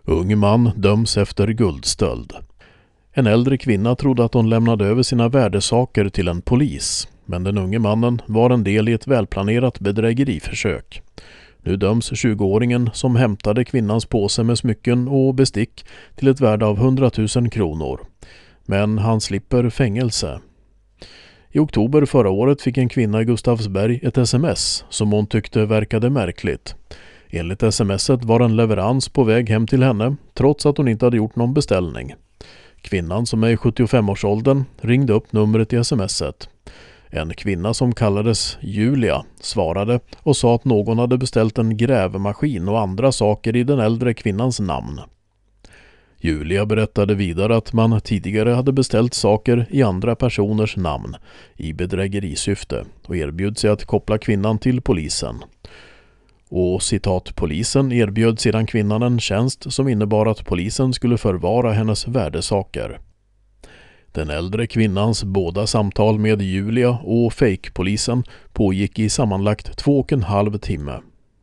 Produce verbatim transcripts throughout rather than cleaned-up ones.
Ung man döms efter guldstöld. En äldre kvinna trodde att hon lämnade över sina värdesaker till en polis, men den unge mannen var en del i ett välplanerat bedrägeriförsök. Nu döms tjugoåringen som hämtade kvinnans påse med smycken och bestick till ett värde av hundratusen kronor. Men han slipper fängelse. I oktober förra året fick en kvinna i Gustavsberg ett sms som hon tyckte verkade märkligt. Enligt smset var en leverans på väg hem till henne trots att hon inte hade gjort någon beställning. Kvinnan, som är i sjuttiofemårsåldern, ringde upp numret i smset. En kvinna som kallades Julia svarade och sa att någon hade beställt en grävmaskin och andra saker i den äldre kvinnans namn. Julia berättade vidare att man tidigare hade beställt saker i andra personers namn i bedrägerisyfte och erbjöd sig att koppla kvinnan till polisen. Och citat, polisen erbjöd sedan kvinnan en tjänst som innebar att polisen skulle förvara hennes värdesaker. Den äldre kvinnans båda samtal med Julia och fake-polisen pågick i sammanlagt två och en halv timme.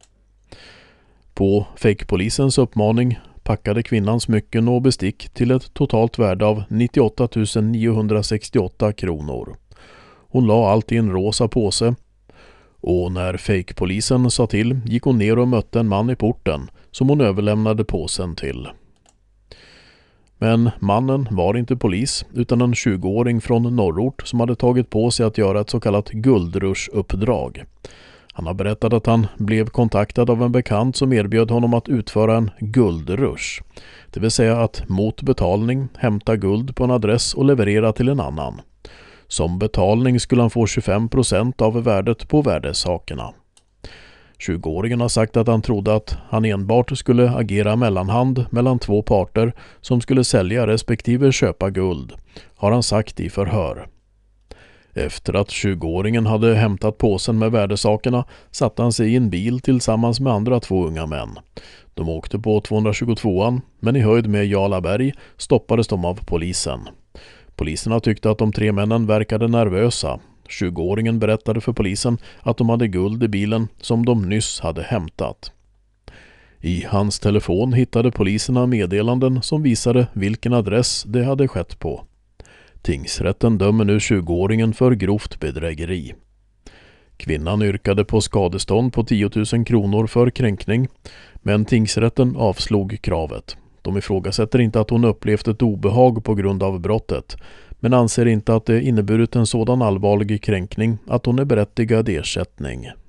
På fake-polisens uppmaning packade kvinnan smycken och bestick till ett totalt värde av nittioåtta tusen niohundrasextioåtta kronor. Hon la allt i en rosa påse, och när fake-polisen sa till gick hon ner och mötte en man i porten som hon överlämnade påsen till. Men mannen var inte polis utan en tjugoåring från norrort som hade tagit på sig att göra ett så kallat guldrush-uppdrag. Han har berättat att han blev kontaktad av en bekant som erbjöd honom att utföra en guldrush. Det vill säga att mot betalning hämta guld på en adress och leverera till en annan. Som betalning skulle han få tjugofem procent av värdet på värdesakerna. tjugoåringen har sagt att han trodde att han enbart skulle agera mellanhand mellan två parter som skulle sälja respektive köpa guld, har han sagt i förhör. Efter att tjugoåringen hade hämtat påsen med värdesakerna satte han sig i en bil tillsammans med andra två unga män. De åkte på tvåhundratjugotvåan, men i höjd med Jarlaberg stoppades de av polisen. Poliserna tyckte att de tre männen verkade nervösa. tjugoåringen berättade för polisen att de hade guld i bilen som de nyss hade hämtat. I hans telefon hittade poliserna meddelanden som visade vilken adress det hade skett på. Tingsrätten dömer nu tjugoåringen för grovt bedrägeri. Kvinnan yrkade på skadestånd på tio tusen kronor för kränkning, men tingsrätten avslog kravet. De ifrågasätter inte att hon upplevt ett obehag på grund av brottet, men anser inte att det inneburit en sådan allvarlig kränkning att hon är berättigad ersättning.